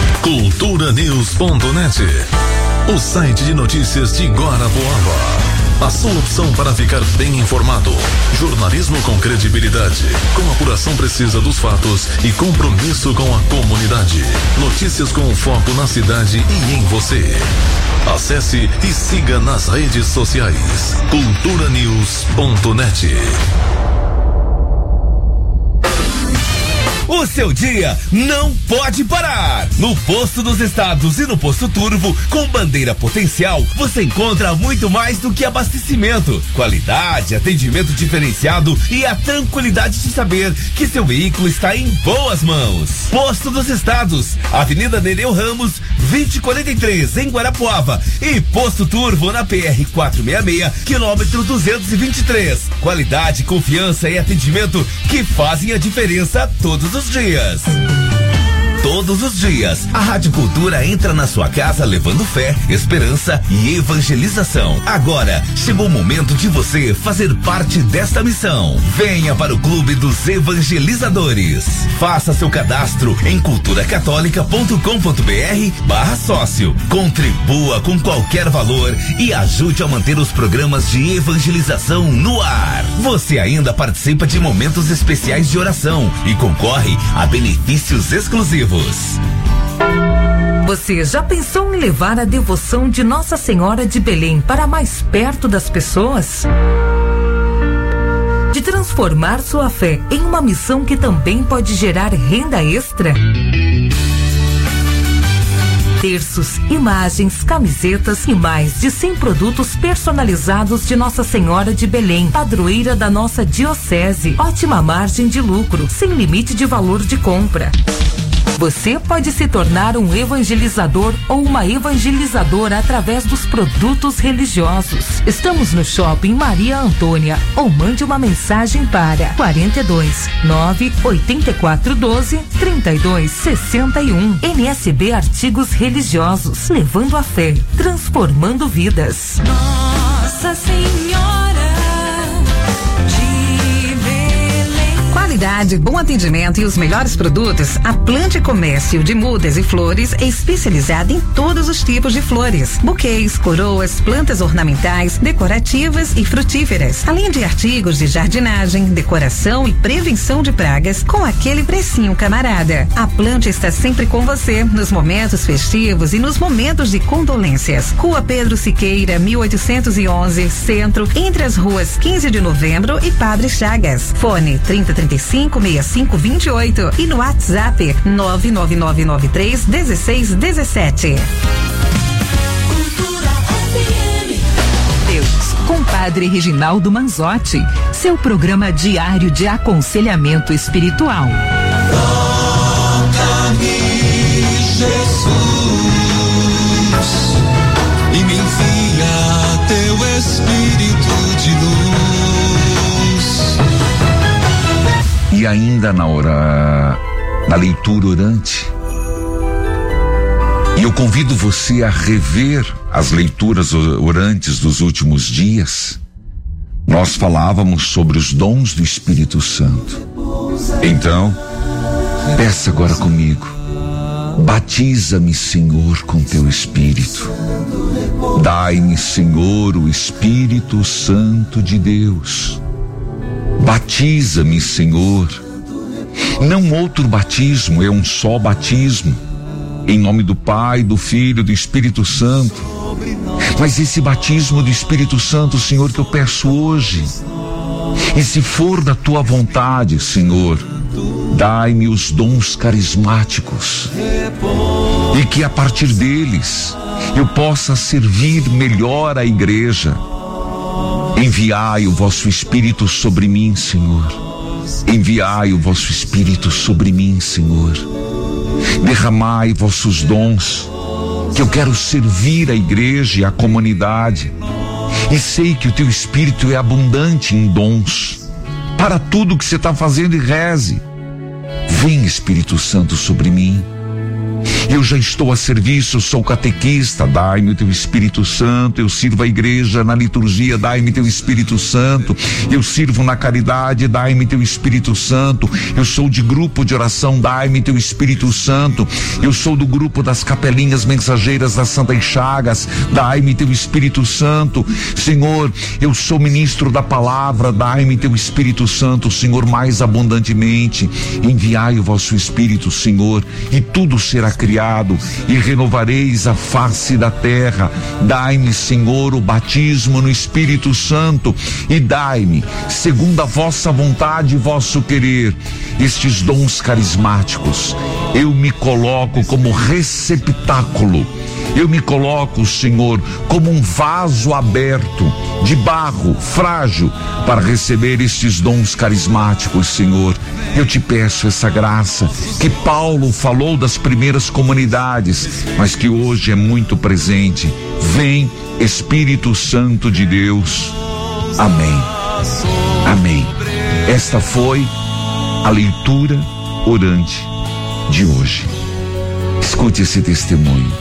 Culturanews.net, o site de notícias de Guarapuava. a sua opção para ficar bem informado. Jornalismo com credibilidade, com apuração precisa dos fatos e compromisso com a comunidade. Notícias com foco na cidade e em você. Acesse e siga nas redes sociais. culturanews.net. O seu dia não pode parar. No Posto dos Estados e no Posto Turvo, com bandeira potencial, você encontra muito mais do que abastecimento, qualidade, atendimento diferenciado e a tranquilidade de saber que seu veículo está em boas mãos. Posto dos Estados, Avenida Nereu Ramos, 2043, em Guarapuava, e Posto Turvo na PR 466, quilômetro 223. Qualidade, confiança e atendimento que fazem a diferença todos os dias. Todos os dias, a Rádio Cultura entra na sua casa levando fé, esperança e evangelização. Agora, chegou o momento de você fazer parte desta missão. Venha para o Clube dos Evangelizadores. Faça seu cadastro em culturacatólica.com.br/sócio. Contribua com qualquer valor e ajude a manter os programas de evangelização no ar. Você ainda participa de momentos especiais de oração e concorre a benefícios exclusivos. Você já pensou em levar a devoção de Nossa Senhora de Belém para mais perto das pessoas? De transformar sua fé em uma missão que também pode gerar renda extra? Terços, imagens, camisetas e mais de 100 produtos personalizados de Nossa Senhora de Belém, padroeira da nossa diocese. Ótima margem de lucro, sem limite de valor de compra. Você pode se tornar um evangelizador ou uma evangelizadora através dos produtos religiosos. Estamos no Shopping Maria Antônia, ou mande uma mensagem para 42 984 12 32 61. NSB Artigos Religiosos, levando a fé, transformando vidas. Nossa Senhora de Belém. Qualidade, bom atendimento e os melhores produtos. A Plante Comércio de Mudas e Flores é especializada em todos os tipos de flores, buquês, coroas, plantas ornamentais, decorativas e frutíferas, além de artigos de jardinagem, decoração e prevenção de pragas com aquele precinho camarada. A Plante está sempre com você nos momentos festivos e nos momentos de condolências. Rua Pedro Siqueira, 1811, Centro, entre as ruas 15 de Novembro e Padre Chagas. Fone 3035-6528 e no WhatsApp 99993-1617. Deus, com Padre Reginaldo Manzotti, seu programa diário de aconselhamento espiritual. Toca-me, Jesus, e me envia teu Espírito de luz. E ainda na leitura orante, e eu convido você a rever as leituras orantes dos últimos dias. Nós falávamos sobre os dons do Espírito Santo. Então, peça agora comigo: batiza-me, Senhor, com teu Espírito. Dai-me, Senhor, o Espírito Santo de Deus. Batiza-me, Senhor. Não outro batismo, é um só batismo. Em nome do Pai, do Filho, do Espírito Santo. Mas esse batismo do Espírito Santo, Senhor, que eu peço hoje, e se for da tua vontade, Senhor, dai-me os dons carismáticos, e que a partir deles eu possa servir melhor a igreja. Enviai o vosso Espírito sobre mim, Senhor. Enviai o vosso Espírito sobre mim, Senhor. Derramai vossos dons, que eu quero servir a igreja e a comunidade. E sei que o teu Espírito é abundante em dons para tudo que você está fazendo, e reze. Vem, Espírito Santo, sobre mim. Eu já estou a serviço, sou catequista, dai-me o teu Espírito Santo. Eu sirvo a igreja na liturgia, dai-me teu Espírito Santo. Eu sirvo na caridade, dai-me teu Espírito Santo. Eu sou de grupo de oração, dai-me teu Espírito Santo. Eu sou do grupo das capelinhas mensageiras das Santas Chagas, dai-me teu Espírito Santo. Senhor, eu sou ministro da palavra, dai-me teu Espírito Santo, Senhor, mais abundantemente. Enviai o vosso Espírito, Senhor, e tudo será criado, e renovareis a face da terra. Dai-me, Senhor, o batismo no Espírito Santo, e dai-me, segundo a vossa vontade e vosso querer, estes dons carismáticos. Eu me coloco como receptáculo. Eu me coloco, Senhor, como um vaso aberto, de barro, frágil, para receber estes dons carismáticos, Senhor. Eu te peço essa graça que Paulo falou das primeiras comunidades, mas que hoje é muito presente. Vem, Espírito Santo de Deus. Amém. Amém. Esta foi a leitura orante de hoje. Escute esse testemunho.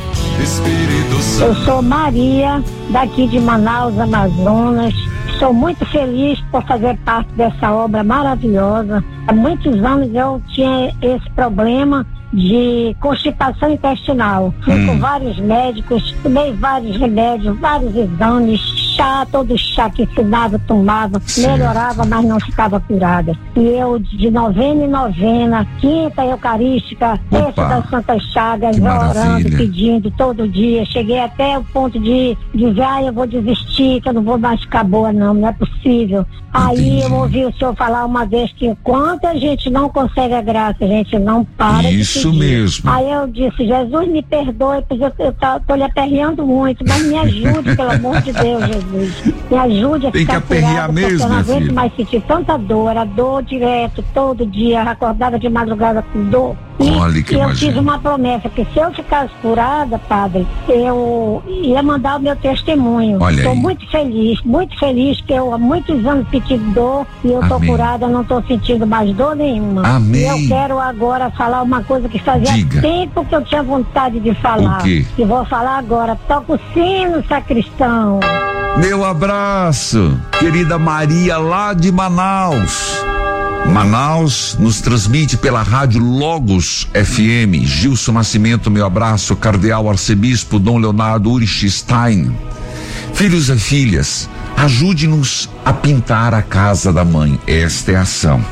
Eu sou Maria, daqui de Manaus, Amazonas. Sou muito feliz por fazer parte dessa obra maravilhosa. Há muitos anos eu tinha esse problema de constipação intestinal. Fui com vários médicos, tomei vários remédios, vários exames, chá, todo chá que ensinava, tomava, melhorava, mas não ficava curada. E eu, de novena em novena, quinta eucarística, terça das Santas Chagas, orando, pedindo todo dia. Cheguei até o ponto de dizer, eu vou desistir, que eu não vou mais ficar boa, não é possível. Aí eu ouvi o senhor falar uma vez que enquanto a gente não consegue a graça, a gente não para Isso de pedir. Mesmo. Aí eu disse, Jesus, me perdoe, porque eu tô lhe aperreando muito, mas me ajude, pelo amor de Deus, Jesus. Me ajude a Tem ficar que aperrear curada, mesmo, porque eu não minha aguento filha. mais sentir tanta dor, era dor direto, todo dia, acordava de madrugada com dor. Olha que E eu imagina. fiz uma promessa, que se eu ficasse curada, padre, eu ia mandar o meu testemunho. Olha Estou aí. muito feliz, que eu há muitos anos pedi dor e eu tô Amém. curada, não tô sentindo mais dor nenhuma. Amém. E eu quero agora falar uma coisa que fazia Diga. tempo que eu tinha vontade de falar. O quê? E vou falar agora. Toca o sino, sacristão. Meu abraço, querida Maria, lá de Manaus. Manaus nos transmite pela rádio Logos FM. Gilson Nascimento, meu abraço. Cardeal Arcebispo Dom Leonardo Urich Stein. Filhos e filhas, ajude-nos a pintar a casa da mãe. Esta é a ação.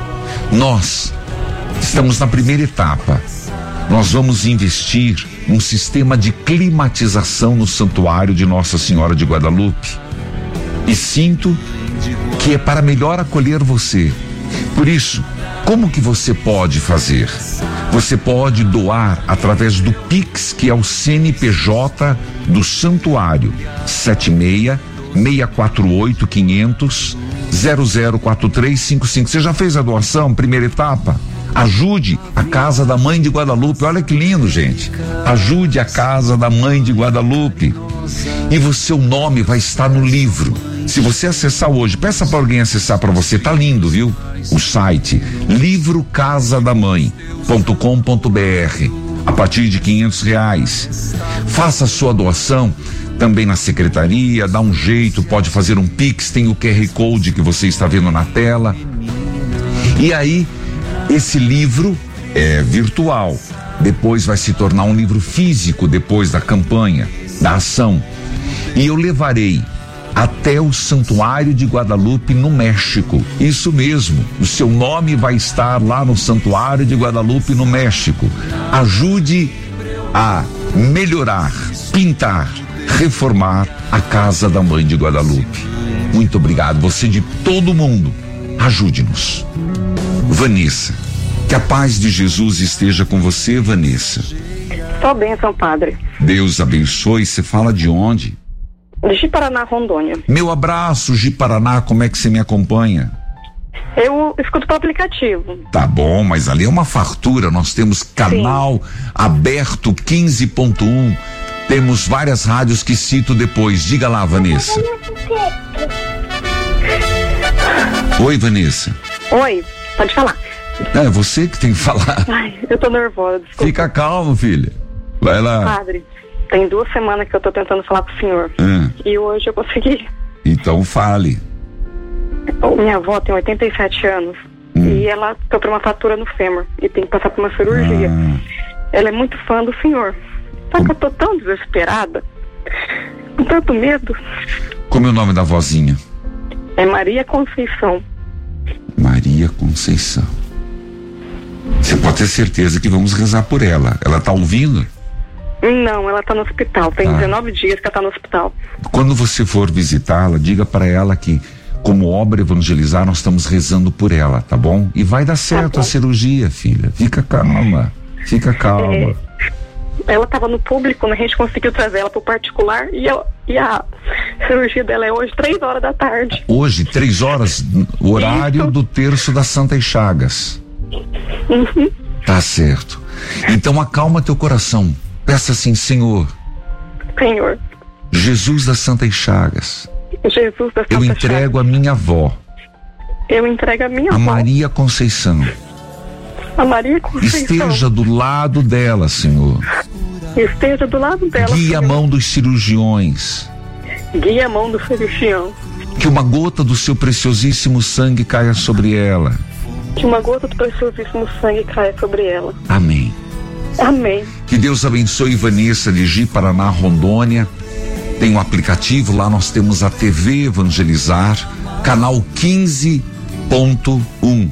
Nós estamos na primeira etapa. Nós vamos investir num sistema de climatização no santuário de Nossa Senhora de Guadalupe. E sinto que é para melhor acolher você. Por isso, como que você pode fazer? Você pode doar através do Pix, que é o CNPJ do santuário, 76-648-500-004355. Você já fez a doação, primeira etapa? Ajude a Casa da Mãe de Guadalupe. Olha que lindo, gente. Ajude a Casa da Mãe de Guadalupe. E o seu nome vai estar no livro. Se você acessar hoje, peça para alguém acessar para você, tá lindo, viu? O site livrocasadamãe.com.br, a partir de R$500. Faça a sua doação também na secretaria, dá um jeito, pode fazer um Pix, tem o QR Code que você está vendo na tela. E aí, esse livro é virtual, depois vai se tornar um livro físico depois da campanha, da ação. E eu levarei até o Santuário de Guadalupe, no México. Isso mesmo, o seu nome vai estar lá no Santuário de Guadalupe, no México. Ajude a melhorar, pintar, reformar a Casa da Mãe de Guadalupe. Muito obrigado, você de todo mundo. Ajude-nos. Vanessa, que a paz de Jesus esteja com você, Vanessa. Só bênção, padre. Deus abençoe. Você fala de onde? De Paraná, Rondônia. Meu abraço, Gi Paraná, como é que você me acompanha? Eu escuto pelo aplicativo. Tá bom, mas ali é uma fartura, nós temos canal aberto 15.1, temos várias rádios que cito depois. Diga lá, Vanessa. Oi, Vanessa. Oi, pode falar. É você que tem que falar. Ai, eu tô nervosa, desculpa. Fica calmo, filha. Vai lá. Padre, tem 2 semanas que eu tô tentando falar com o senhor. E hoje eu consegui. Então fale. Minha avó tem 87 anos. E ela sofreu uma fratura no fêmur e tem que passar por uma cirurgia. Ela é muito fã do senhor. Só que eu tô tão desesperada, com tanto medo. Como é o nome da vozinha? É Maria Conceição. Maria Conceição. Você pode ter certeza que vamos rezar por ela. Ela tá ouvindo? Não, ela tá no hospital. Tem 19 dias que ela tá no hospital. Quando você for visitá-la, diga para ela que, como obra Evangelizar, nós estamos rezando por ela, tá bom? E vai dar certo a cirurgia, filha. Fica calma. Fica calma. Ela estava no público, a gente conseguiu trazer ela pro particular e a cirurgia dela é hoje, 3 horas da tarde. Hoje, 3 horas, o horário do terço das Santas Chagas. Tá certo. Então acalma teu coração. Peça assim, Senhor. Senhor. Jesus das Santas Chagas. Jesus das Santas Eu entrego a minha avó. Eu entrego a minha avó. A Maria Conceição. A Maria Conceição. Esteja do lado dela, Senhor. Esteja do lado dela. Guia a mão dos cirurgiões. Guia a mão do cirurgião. Que uma gota do seu preciosíssimo sangue caia sobre ela. Que uma gota do preciosíssimo sangue caia sobre ela. Amém. Amém. Que Deus abençoe Vanessa de Ji, Paraná, Rondônia. Tem um aplicativo, lá nós temos a TV Evangelizar, canal 15.1.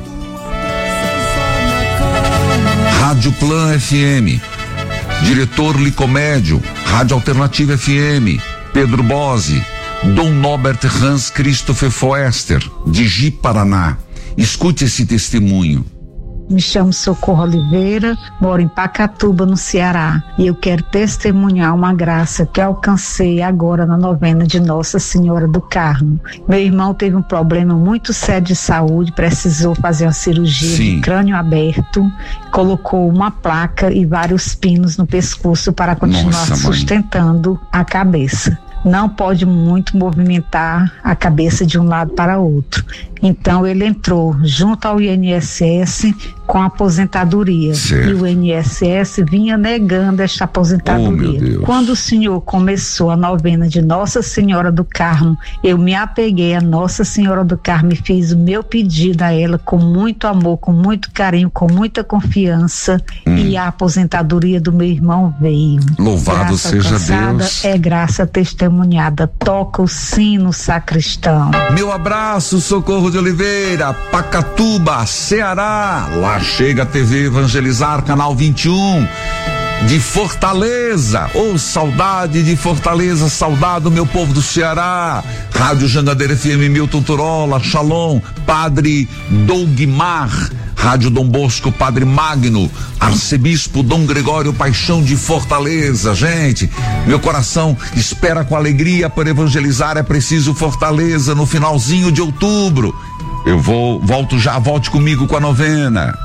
Rádio Plan FM, Diretor Licomédio, Rádio Alternativa FM, Pedro Bose, Dom Norbert Hans Christopher Foester, de Ji, Paraná. Escute esse testemunho. Me chamo Socorro Oliveira, moro em Pacatuba, no Ceará, e eu quero testemunhar uma graça que alcancei agora na novena de Nossa Senhora do Carmo. Meu irmão teve um problema muito sério de saúde, precisou fazer uma cirurgia de crânio aberto, colocou uma placa e vários pinos no pescoço para continuar sustentando a cabeça. Não pode muito movimentar a cabeça de um lado para outro. Então ele entrou junto ao INSS com a aposentadoria. E o INSS vinha negando esta aposentadoria. Quando o senhor começou a novena de Nossa Senhora do Carmo, eu me apeguei a Nossa Senhora do Carmo e fiz o meu pedido a ela com muito amor, com muito carinho, com muita confiança, e a aposentadoria do meu irmão veio. Louvado seja Deus. É graça testemunhada. Toca o sino, sacristão. Meu abraço, Socorro de Oliveira, Pacatuba, Ceará. Lá chega a TV Evangelizar, canal 21. De Fortaleza, saudade de Fortaleza, saudade meu povo do Ceará. Rádio Jangadeira FM, Milton Turola, Shalom, Padre Dougmar, Rádio Dom Bosco, Padre Magno, Arcebispo Dom Gregório Paixão de Fortaleza. Gente, meu coração espera com alegria por evangelizar, é preciso Fortaleza no finalzinho de outubro. Eu volto já, volte comigo com a novena.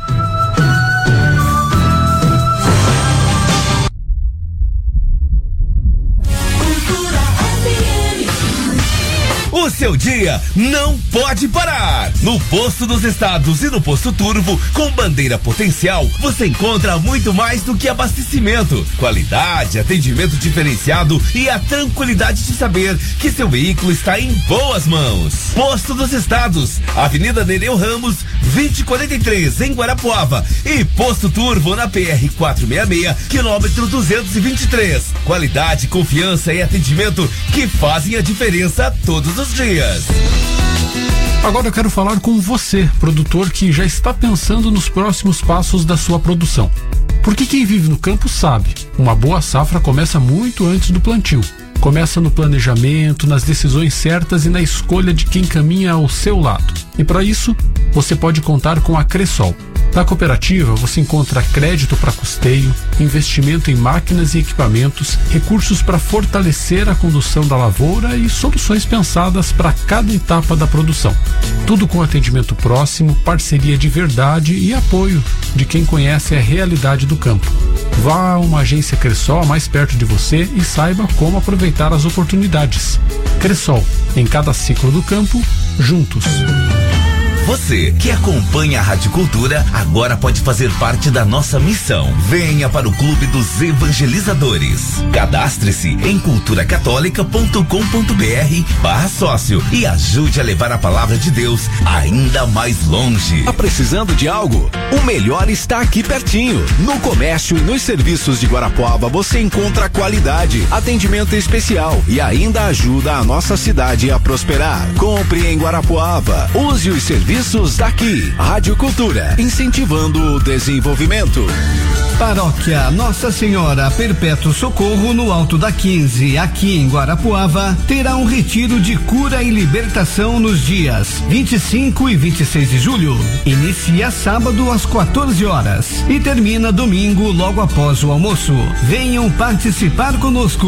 O seu dia não pode parar. No Posto dos Estados e no Posto Turvo, com bandeira potencial, você encontra muito mais do que abastecimento, qualidade, atendimento diferenciado e a tranquilidade de saber que seu veículo está em boas mãos. Posto dos Estados, Avenida Nereu Ramos, 2043, em Guarapuava, e Posto Turvo na PR 466, quilômetro 223. Qualidade, confiança e atendimento que fazem a diferença todos os dias. Agora eu quero falar com você, produtor que já está pensando nos próximos passos da sua produção. Porque quem vive no campo sabe, uma boa safra começa muito antes do plantio. Começa no planejamento, nas decisões certas e na escolha de quem caminha ao seu lado. E para isso, você pode contar com a Cressol. Na cooperativa, você encontra crédito para custeio, investimento em máquinas e equipamentos, recursos para fortalecer a condução da lavoura e soluções pensadas para cada etapa da produção. Tudo com atendimento próximo, parceria de verdade e apoio de quem conhece a realidade do campo. Vá a uma agência Cressol mais perto de você e saiba como aproveitar as oportunidades. Cressol, em cada ciclo do campo, juntos. Você que acompanha a Rádio Cultura agora pode fazer parte da nossa missão. Venha para o Clube dos Evangelizadores. Cadastre-se em culturacatólica.com.br/sócio e ajude a levar a palavra de Deus ainda mais longe. Tá precisando de algo? O melhor está aqui pertinho. No comércio e nos serviços de Guarapuava você encontra qualidade, atendimento especial e ainda ajuda a nossa cidade a prosperar. Compre em Guarapuava. Use os serviços daqui. Rádio Cultura, incentivando o desenvolvimento. Paróquia Nossa Senhora Perpétuo Socorro, no Alto da 15, aqui em Guarapuava, terá um retiro de cura e libertação nos dias 25 e 26 de julho. Inicia sábado às 14 horas e termina domingo logo após o almoço. Venham participar conosco.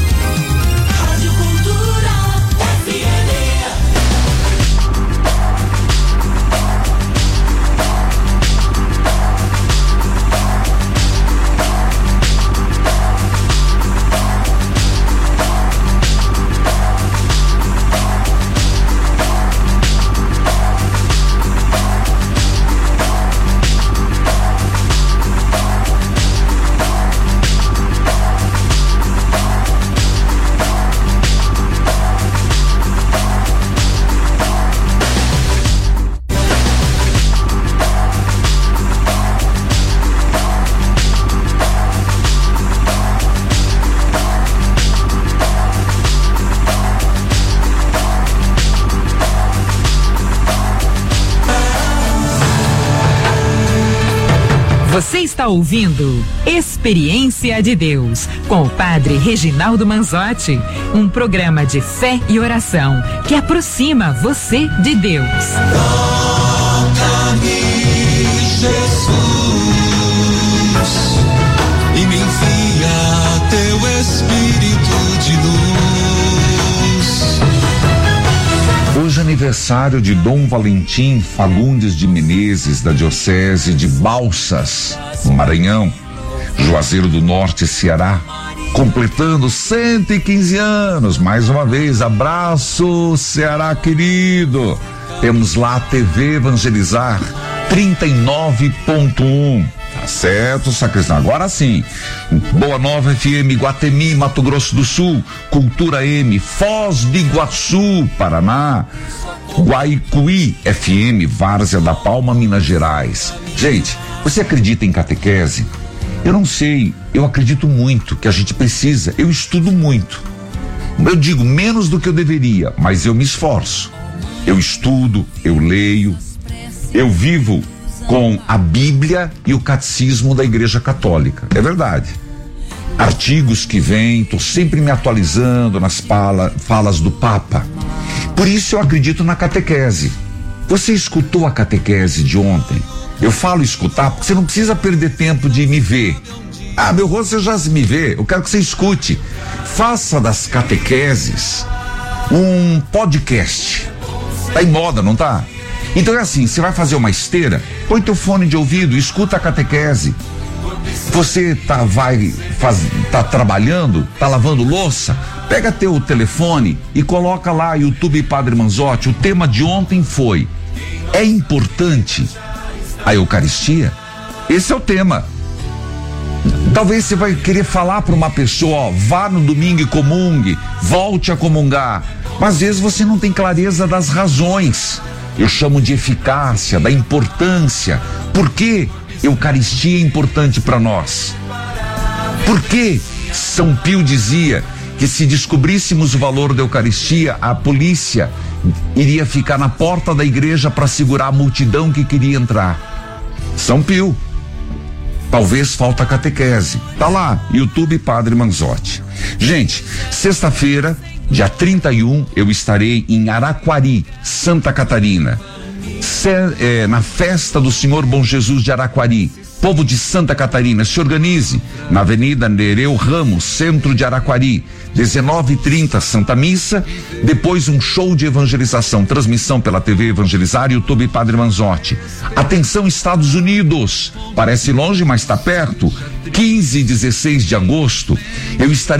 Você está ouvindo Experiência de Deus com o Padre Reginaldo Manzotti, um programa de fé e oração que aproxima você de Deus. Toca-me, Jesus, e me envia teu Espírito de luz. Hoje é aniversário de Dom Valentim Fagundes de Menezes, da Diocese de Balsas, no Maranhão, Juazeiro do Norte, Ceará, completando 115 anos. Mais uma vez, abraço, Ceará querido. Temos lá a TV Evangelizar 39.1. Tá certo, sacristão. Agora sim. Boa Nova FM, Guatemi, Mato Grosso do Sul. Cultura M, Foz do Iguaçu, Paraná. Guaicuí FM, Várzea da Palma, Minas Gerais. Gente, você acredita em catequese? Eu não sei, eu acredito muito que a gente precisa. Eu estudo muito. Eu digo menos do que eu deveria, mas eu me esforço. Eu estudo, eu leio, eu vivo com a Bíblia e o Catecismo da Igreja Católica. É verdade. Artigos que vêm, estou sempre me atualizando nas falas do Papa. Por isso eu acredito na catequese. Você escutou a catequese de ontem? Eu falo escutar porque você não precisa perder tempo de me ver. Ah, meu rosto você já me vê. Eu quero que você escute. Faça das catequeses um podcast. Tá em moda, não tá? Então é assim, você vai fazer uma esteira, põe teu fone de ouvido, escuta a catequese. Você tá trabalhando, tá lavando louça, pega teu telefone e coloca lá YouTube Padre Manzotti. O tema de ontem foi: é importante a Eucaristia? Esse é o tema. Talvez você vai querer falar para uma pessoa, ó, vá no domingo e comungue, volte a comungar, mas às vezes você não tem clareza das razões. Eu chamo de eficácia, da importância. Por que Eucaristia é importante para nós? Por que São Pio dizia que se descobríssemos o valor da Eucaristia, a polícia iria ficar na porta da igreja para segurar a multidão que queria entrar? São Pio. Talvez falta catequese. Tá lá, YouTube Padre Manzotti. Gente, sexta-feira, dia 31, eu estarei em Araquari, Santa Catarina. Na festa do Senhor Bom Jesus de Araquari. Povo de Santa Catarina, se organize na Avenida Nereu Ramos, centro de Araquari, 19h30, Santa Missa, depois um show de evangelização, transmissão pela TV Evangelizar e YouTube Padre Manzotti. Atenção, Estados Unidos, parece longe, mas está perto, 15 e 16 de agosto, eu estarei